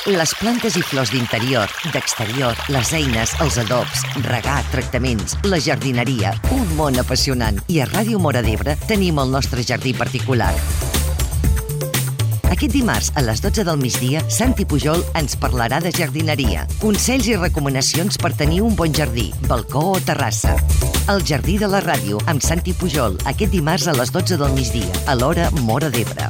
Les plantes i flors d'interior, d'exterior, les eines, els adobs, regar, tractaments, la jardineria, un món apassionant. I a Ràdio Móra d'Ebre tenim el nostre jardí particular. Aquest dimarts, a les 12 del migdia, Santi Pujol ens parlarà de jardineria. Consells i recomanacions per tenir un bon jardí, balcó o terrassa. El Jardí de la Ràdio, amb Santi Pujol, aquest dimarts a les 12 del migdia, a l'hora Móra d'Ebre.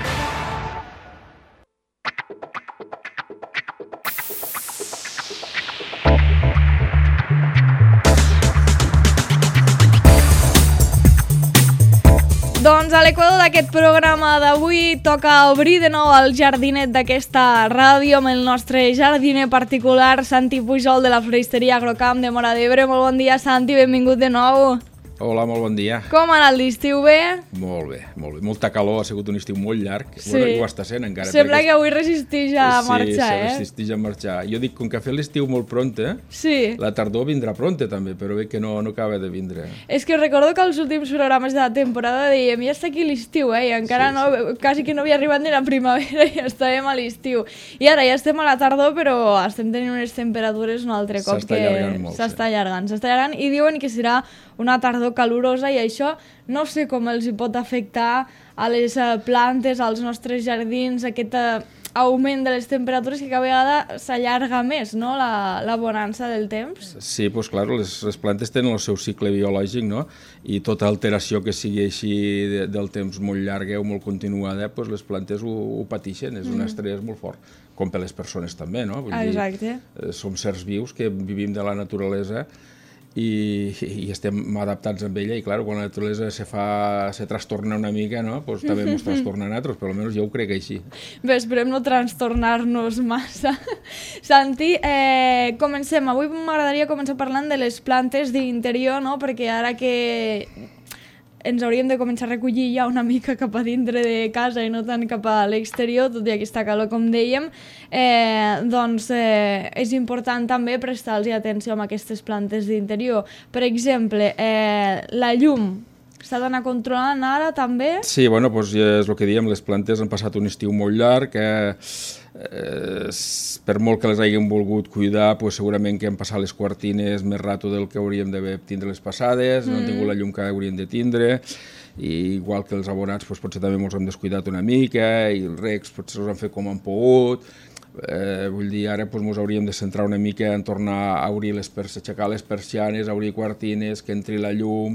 Doncs a l'equador d'aquest programa d'avui toca obrir de nou el jardinet d'aquesta ràdio amb el nostre jardiner particular, Santi Pujol, de la floristeria Agrocamp de Móra d'Ebre. Molt bon dia, Santi, benvingut de nou. Hola, molt bon dia. Com ha anat l'estiu, bé? Molt bé, molt bé. Molta calor, ha sigut un estiu molt llarg. Sí. Bueno, ho està sent encara. Sembla que avui resisteix a marxar, Sí, resisteix a marxar. Jo dic, com que ha fet l'estiu molt pronte, sí, la tardor vindrà pronte també, però bé que no acaba de vindre. És que recordo que els últims programes de la temporada dèiem ja està aquí l'estiu, i encara Sí, no, quasi que no havia arribat ni la primavera i ja estàvem a l'estiu. I ara ja estem a la tardor, però estem tenint unes temperatures un altre cop S'està allargant molt, s'està allargant, i diuen que serà una tardor calorosa i això no sé com els hi pot afectar a les plantes, als nostres jardins, aquest augment de les temperatures que cada vegada s'allarga més, no?, la bonança del temps. Sí, doncs clar, les plantes tenen el seu cicle biològic, no? I tota alteració que sigui així del temps molt llarga o molt continuada, doncs les plantes ho pateixen, és un estrès molt fort, com per les persones també, no? Vull Exacte. dir, som sers vius que vivim de la naturalesa i estem adaptats amb ella i clar, quan la naturalesa se trastorna una mica, no? Pues també ens trastorna a nosaltres, però almenys jo ho crec així. Bé, esperem no trastornar-nos massa. Santi, comencem. Avui m'agradaria començar parlant de les plantes d'interior, no? Perquè ara que ens hauríem de començar a recollir ja una mica cap a dintre de casa i no tant cap a l'exterior, tot i aquesta calor, com dèiem, doncs és important també prestar-los atenció amb aquestes plantes d'interior. Per exemple, la llum s'ha d'anar controlant ara també? Sí, bueno, doncs és el que dèiem, les plantes han passat un estiu molt llarg, per molt que les hàgim volgut cuidar, doncs segurament que han passat les quartines més rato del que hauríem d'haver tindre les passades, no han tingut la llum que haurien de tindre, i igual que els abonats doncs potser també ens hem descuidat una mica, i els recs potser els han fet com han pogut. Vull dir, ara ens hauríem de centrar una mica en tornar a obrir aixecar les persianes, obrir quartines, que entri la llum,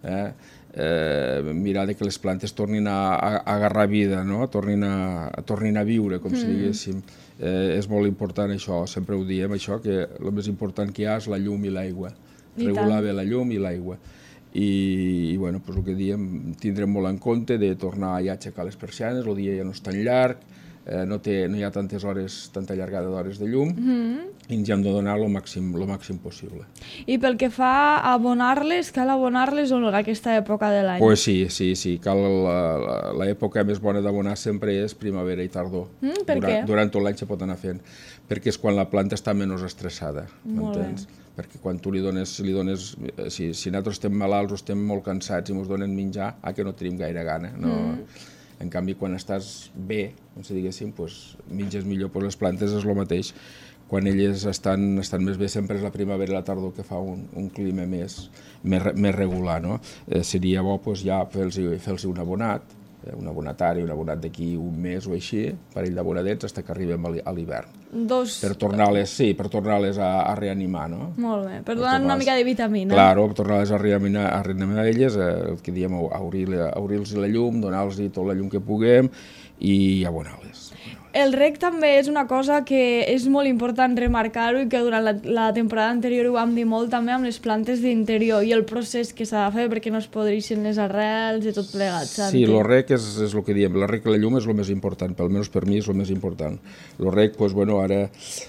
mirar que les plantes tornin a agarrar vida, no? tornin a viure, com si diguéssim. És molt important això, sempre ho diem, això, que el més important que hi ha és la llum i l'aigua. Regular bé la llum i l'aigua. I bueno, doncs el que diem, tindrem molt en compte de tornar ja a aixecar les persianes, el dia ja no és tan llarg, no hi ha tanta llargada d'hores de llum, i ens hem de donar el màxim possible. I pel que fa a abonar-les, cal abonar-les o no en aquesta època de l'any? Pues sí, cal l'època més bona d'abonar sempre és primavera i tardor. Per què? Durant tot l'any se pot anar fent, perquè és quan la planta està menys estressada, m'entens? Perquè quan tu li dones, si nosaltres estem malalts o estem molt cansats i ens donen menjar, que no tenim gaire gana, no? En canvi, quan estàs bé, com si diguéssim, menges millor, les plantes és el mateix. Quan elles estan més bé, sempre és la primavera i la tardor que fa un clima més regular, no? Seria bo ja fer-los un abonat, un abonatari, un abonat d'aquí un mes o així, parell d'abonadets, fins que arribem a l'hivern. Per tornar-les a reanimar, no? Molt bé, per donar una mica de vitamina. Claro, per tornar-les a reanimar elles, el que diem, obrir-los la llum, donar-los tota la llum que puguem i abonar-les. El reg també és una cosa que és molt important remarcar-ho i que durant la temporada anterior ho vam dir molt també amb les plantes d'interior i el procés que s'ha de fer perquè no es podreixin les arrels i tot plegat. Sí, el reg és el que diem, el reg i la llum és el més important, almenys per mi és el més important. El reg, doncs, bueno, ara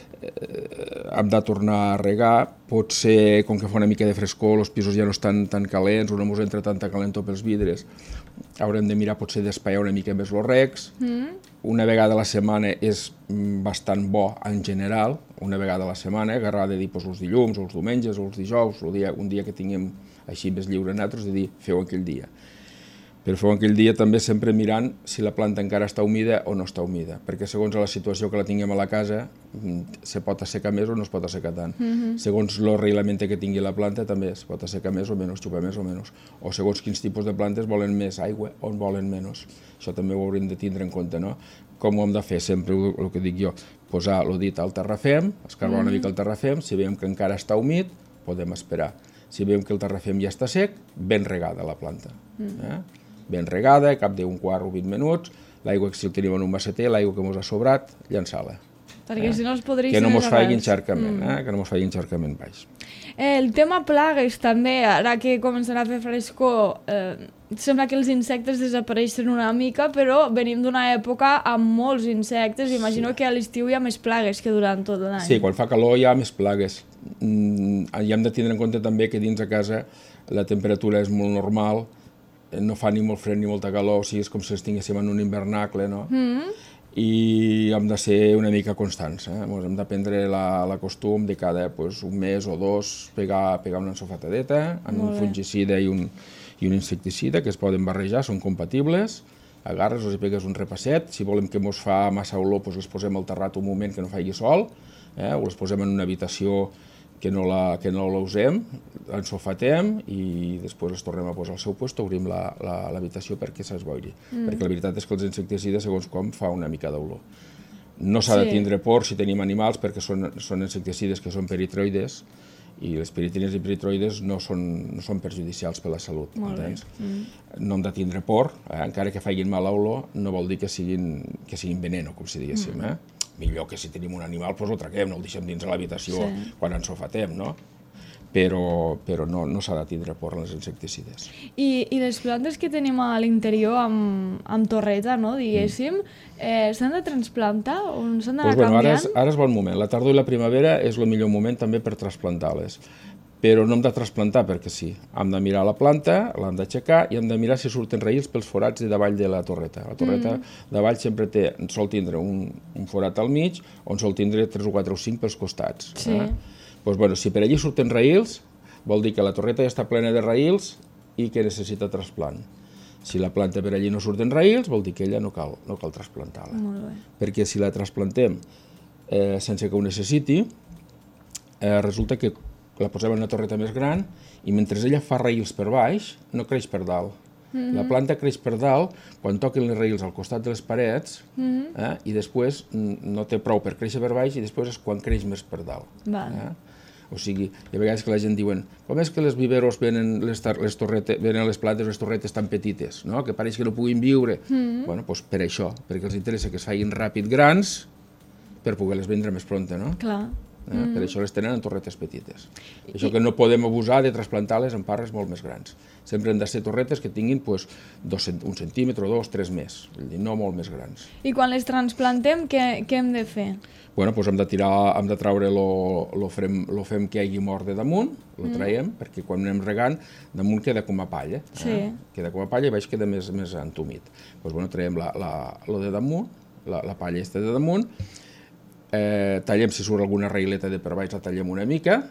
hem de tornar a regar, potser, com que fa una mica de frescor, els pisos ja no estan tan calents, no ens entra tanta calentor pels vidres, haurem de mirar potser d'espaiar una mica més els regs. Una vegada a la setmana és bastant bo en general, una vegada a la setmana, agarrar de dir els dilluns, o els diumenges, o els dijous, un dia que tinguem així més lliure nosaltres, de dir, feu aquell dia. Però fem aquell dia també sempre mirant si la planta encara està humida o no està humida, perquè segons la situació que la tinguem a la casa se pot assecar més o no es pot assecar tant. Segons el reglament que tingui la planta també es pot assecar més o menys, xupar més o menys. O segons quins tipus de plantes volen més aigua o en volen menys. Això també ho haurem de tindre en compte, no? Com ho hem de fer sempre, el que dic jo, posar el dit al terrafem, escarbar una mica el terrafem, si veiem que encara està humit, podem esperar. Si veiem que el terrafem ja està sec, ben regada la planta. Ben regada, cap d'un quart o 20 minuts, l'aigua que si el tenim en un maceter, l'aigua que ens ha sobrat, llançar-la. Perquè si no es podria... Que no ens faci encharcament, que no ens faci encharcament baix. El tema plagues també, ara que començarà a fer frescor, sembla que els insectes desapareixen una mica, però venim d'una època amb molts insectes, imagino que a l'estiu hi ha més plagues que durant tot l'any. Sí, quan fa calor hi ha més plagues. I hem de tindre en compte també que dins de casa la temperatura és molt normal, no fa ni molt fred ni molta calor, o sigui, és com si estiguéssim en un hivernacle, no? I hem de ser una mica constants, hem de prendre la costum de cada un mes o dos pegar una ensofatadeta amb un fungicida i un insecticida que es poden barrejar, són compatibles, agarres, els pegues un repasset, si volem que ens fa massa olor les posem al terrat un moment que no faci sol, o les posem en una habitació que no la usem, l'ensofatem i després les tornem a posar al seu lloc, obrim l'habitació perquè s'esboiri. Perquè la veritat és que els insecticides, segons com, fa una mica d'olor. No s'ha de tindre por si tenim animals perquè són insecticides que són peritroides i les peritrines i peritroides no són perjudicials per la salut. Entens? No hem de tindre por, encara que facin mala olor, no vol dir que siguin veneno, com si diguéssim. Millor que si tenim un animal, doncs el traguem, no el deixem dins de l'habitació quan ensofatem, no? Però no s'ha de tindre por als insecticides. I les plantes que tenim a l'interior amb torreta, no, diguéssim, s'han de transplantar o s'han d'anar canviant? Ara és bon moment. La tardor i la primavera és el millor moment també per trasplantar-les. Però no hem de trasplantar perquè sí. Hem de mirar la planta, l'hem d'aixecar i hem de mirar si surten raïls pels forats de davall de la torreta. La torreta davall sempre sol tindre un forat al mig on sol tindre 3 o 4 o 5 pels costats. Doncs, si per allí surten raïls, vol dir que la torreta ja està plena de raïls i que necessita trasplant. Si la planta per allí no surten raïls, vol dir que ella no cal trasplantar-la. Perquè si la trasplantem sense que ho necessiti, resulta que la posem en una torreta més gran i mentre ella fa raïls per baix, no creix per dalt. La planta creix per dalt quan toquen les raïls al costat de les parets i després no té prou per créixer per baix i després és quan creix més per dalt. O sigui, hi ha vegades que la gent diuen com és que les viveros venen les plantes, les torretes tan petites, que pareix que no puguin viure? Doncs per això, perquè els interessa que es facin ràpid grans per poder-les vendre més pronta, no? Clar. Per això les tenen en torretes petites. Això que no podem abusar de trasplantar-les en parres molt més grans. Sempre han de ser torretes que tinguin un centímetre o 2, 3 més, no molt més grans. I quan les transplantem, què hem de fer? Doncs hem de traure el fem que hagi mort de damunt, el traiem, perquè quan anem regant, damunt queda com a palla. Queda com a palla i baix queda més entumit. Doncs traiem lo de damunt, la palla està de damunt, tallem, si surt alguna raïleta de per baix, la tallem una mica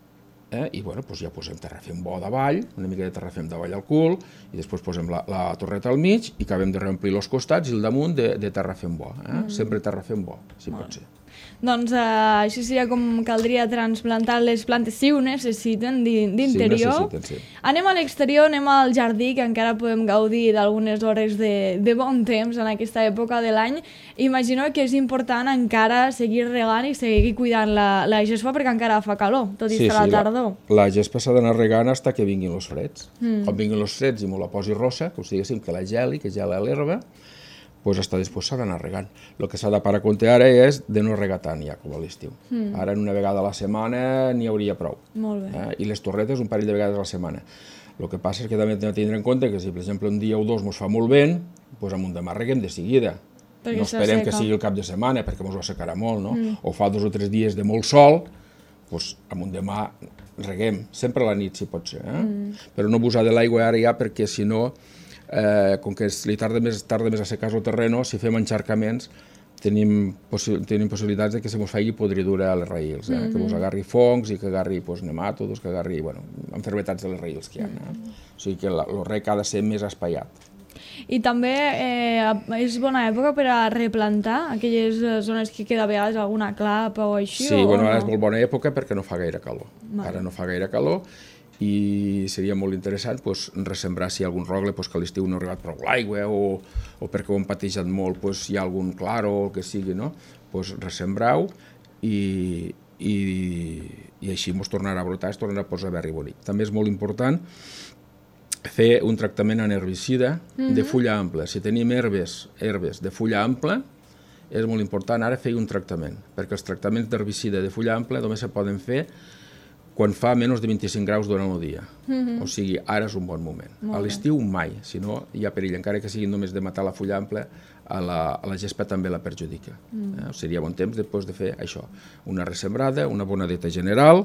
i ja posem terrafem bo davall, una mica de terrafem davall al cul i després posem la torreta al mig i acabem de reomplir els costats i el damunt de terrafem bo. Sempre terrafem bo, si pot ser. Doncs així seria com caldria transplantar les plantes si ho necessiten d'interior. Anem a l'exterior, anem al jardí, que encara podem gaudir d'algunes hores de bon temps en aquesta època de l'any. Imagino que és important encara seguir regant i seguir cuidant la gespa perquè encara fa calor, tot i estar a la tardor. La gespa s'ha d'anar regant fins que vinguin els freds. Quan vinguin els freds i me la posi rossa, que us diguéssim que la geli, que gela l'herba, doncs hasta després s'ha d'anar regant. El que s'ha de parar compte ara és de no regar tant ja com a l'estiu. Ara una vegada a la setmana n'hi hauria prou. Molt bé. I les torretes un parell de vegades a la setmana. El que passa és que també hem de tindre en compte que si per exemple un dia o dos ens fa molt vent, doncs amunt demà reguem de seguida. No esperem que sigui el cap de setmana perquè ens ho assecarà molt, no? O fa 2 o 3 dies de molt sol, doncs amunt demà reguem, sempre a la nit si pot ser. Però no abusar de l'aigua ara ja perquè si no com que li tarda més a secar el terreno, si fem encharcaments tenim possibilitats que se ens faci podridura a les raïls, que ens agarri fongs i que agarri nematodes, que agarri malalties de les raïls que hi ha. O sigui que el rec ha de ser més espaiat. I també és bona època per a replantar aquelles zones que queda a vegades alguna clapa o així? Sí, ara és molt bona època perquè no fa gaire calor. Ara no fa gaire calor i seria molt interessant ressembrar si hi ha algun rogle que a l'estiu no ha arribat prou l'aigua o perquè ho han patejat molt hi ha algun claro o el que sigui, no? Ressembrar-ho i així ens tornarà a brotar, es tornarà a posar verd i bonic. També és molt important fer un tractament en herbicida de fulla ampla. Si tenim herbes de fulla ampla, és molt important ara fer un tractament, perquè els tractaments d'herbicida de fulla ampla només se poden fer quan fa menys de 25 graus durant el dia. O sigui, ara és un bon moment. A l'estiu mai, si no hi ha perill, encara que sigui només de matar la fulla ampla, a la gespa també la perjudica. Seria bon temps després de fer això, una ressembrada, una bona dieta general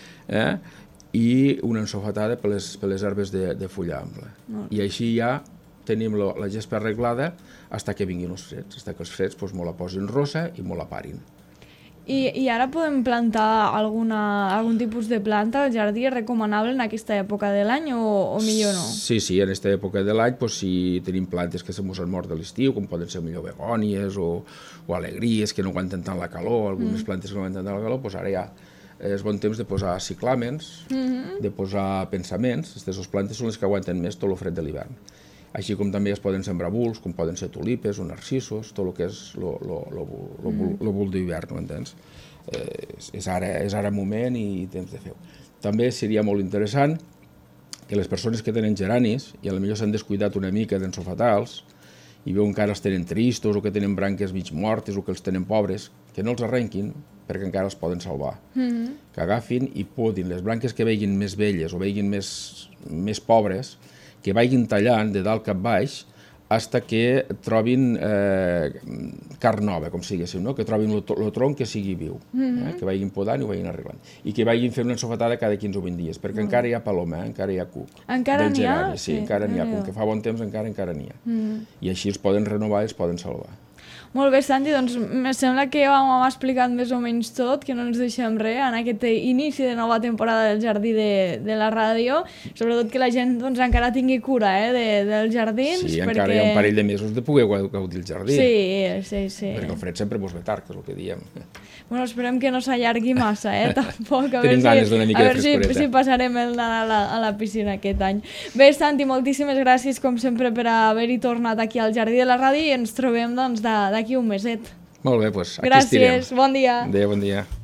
i una ensofatada per les herbes de fulla ampla. I així ja tenim la gespa arreglada fins que vinguin els freds, fins que els freds me la posin rossa i me la parin. I ara podem plantar algun tipus de planta al jardí recomanable en aquesta època de l'any o millor no? Sí, en aquesta època de l'any si tenim plantes que se mos han mort de l'estiu, com poden ser millor begònies o alegries que no aguanten tant la calor, algunes plantes que no aguanten tant la calor, ara ja és bon temps de posar ciclàmens, de posar pensaments. Aquestes plantes són les que aguanten més tot el fred de l'hivern. Així com també es poden sembrar bulbs, com poden ser tulipes o narcisos, tot el que és el bulb d'hivern, no entens? És ara moment i temps de fer-ho. També seria molt interessant que les persones que tenen geranis i potser s'han descuidat una mica d'ensofatals i veuen que ara els tenen tristos o que tenen branques mig mortes o que els tenen pobres, que no els arrenquin perquè encara els poden salvar. Que agafin i podin les branques que vegin més velles o vegin més pobres, que vagin tallant de dalt cap baix fins que trobin carn nova, com siguéssim, que trobin el tronc que sigui viu, que vagin podant i ho vagin arreglant. I que vagin fent una ensofatada cada 15 o 20 dies, perquè encara hi ha paloma, encara hi ha cuc. Encara n'hi ha? Sí, encara n'hi ha, com que fa bon temps encara n'hi ha. I així els poden renovar i els poden salvar. Molt bé, Santi, doncs em sembla que ja hem explicat més o menys tot, que no ens deixem res en aquest inici de nova temporada del Jardí de la Ràdio, sobretot que la gent encara tingui cura dels jardins. Sí, encara hi ha un parell de mesos de poder gaudir el jardí. Sí. Perquè el fred sempre mos ve tard, que és el que diem. Bueno, esperem que no s'allargui massa, tampoc. Tenim ganes d'una mica de frescoreta. A veure si passarem el Nadal a la piscina aquest any. Bé, Santi, moltíssimes gràcies, com sempre, per haver-hi tornat aquí al Jardí de la Ràdio i ens trobem d'aquí un meset. Molt bé, doncs aquí estirem. Gràcies, bon dia. Adéu, bon dia.